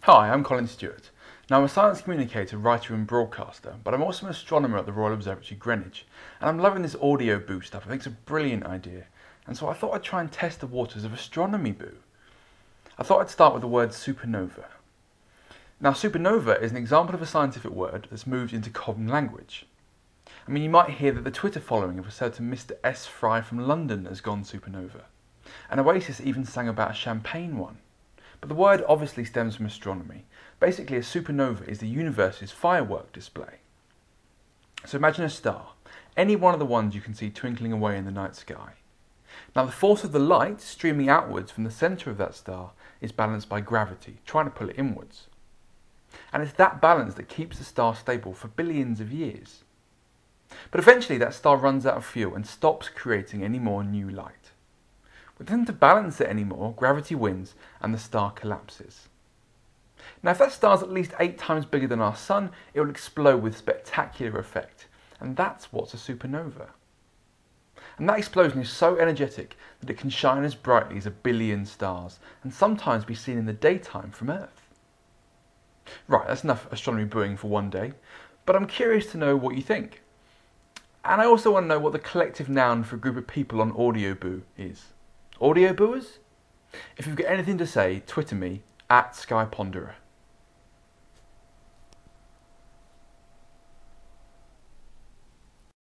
Hi, I'm Colin Stewart. Now, I'm a science communicator, writer and broadcaster, but I'm also an astronomer at the Royal Observatory Greenwich, and I'm loving this audio boo stuff. I think it's a brilliant idea, and so I thought I'd try and test the waters of astronomy boo. I thought I'd start with the word supernova. Now, supernova is an example of a scientific word that's moved into common language. I mean, you might hear that the Twitter following of a certain Mr. S. Fry from London has gone supernova, and Oasis even sang about a champagne one. But the word obviously stems from astronomy. Basically, a supernova is the universe's firework display. So imagine a star, any one of the ones you can see twinkling away in the night sky. Now, the force of the light streaming outwards from the centre of that star is balanced by gravity, trying to pull it inwards. And it's that balance that keeps the star stable for billions of years. But eventually that star runs out of fuel and stops creating any more new light. But then to balance it anymore, gravity wins and the star collapses. Now, if that star is at least 8 times bigger than our Sun, it will explode with spectacular effect. And that's what's a supernova. And that explosion is so energetic that it can shine as brightly as 1 billion stars and sometimes be seen in the daytime from Earth. Right, that's enough astronomy booing for one day, but I'm curious to know what you think. And I also want to know what the collective noun for a group of people on Audio Boo is. Audio Booers? If you've got anything to say, Twitter me @SkyPonderer.